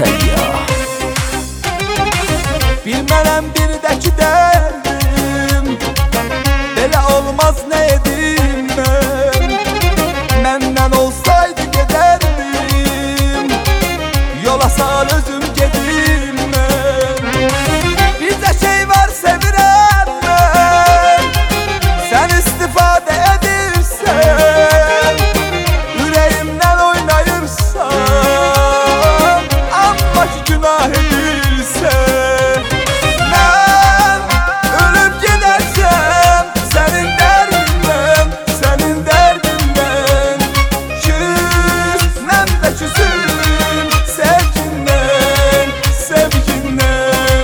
Səyyah. Bilmərəm birdəki dərdim, belə olmaz nə edim mən. Məndən olsaydı gedərdim, yola sal özüm gedim mən. Bizə şey var sevirəm mən, sən istifadə edirsən, ürəyimdən oynayırsan, amma ki günah edirsən. Mən ölüb gedərsəm sənin dərdindən, sənin dərdindən. Küsməm də küsüm sevgindən, sevgindən.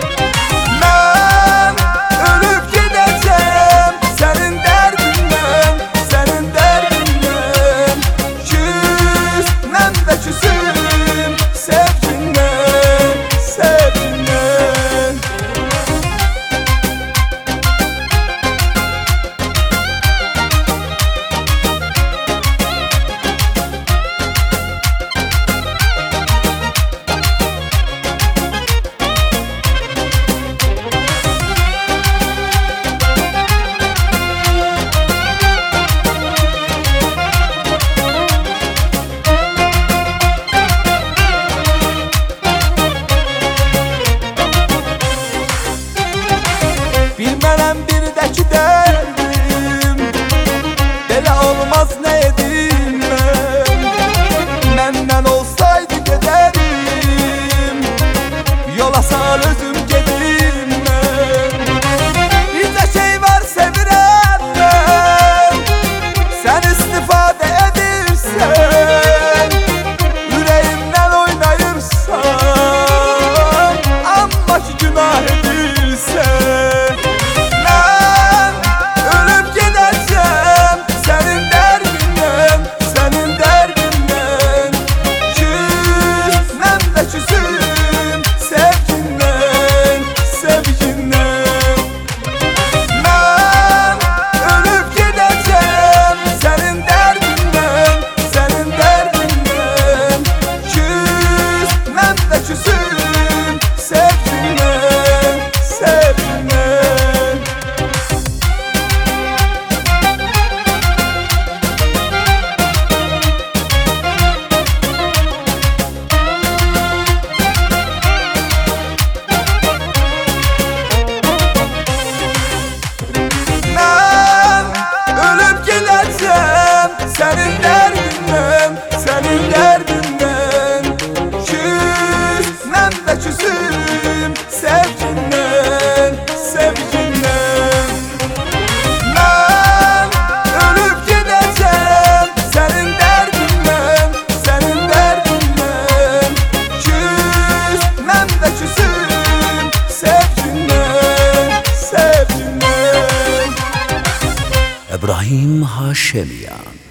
Mən ölüb gedəcəm sənin dərdindən, sənin dərdindən. Küsməm də küsüm sevgindən, sevgindən. Bilmərəm birdəki dərdim, belə olmaz nə edim mən. Məndən olsaydı gedərdim, yola sal özüm gedim mən. Bizə şey var sevirəm mən, sən istifadə edirsən, ürəyimdən oynayırsan, amma ki günah edirsən. Sənin dərdindən, sənin dərdindən. Küsməm də küsüm sevgindən, sevgindən. Mən ölüb gedəcəm sənin dərdindən, sənin dərdindən. Küsməm də küsüm sevgindən, sevgindən. İbrahim Haşemyan.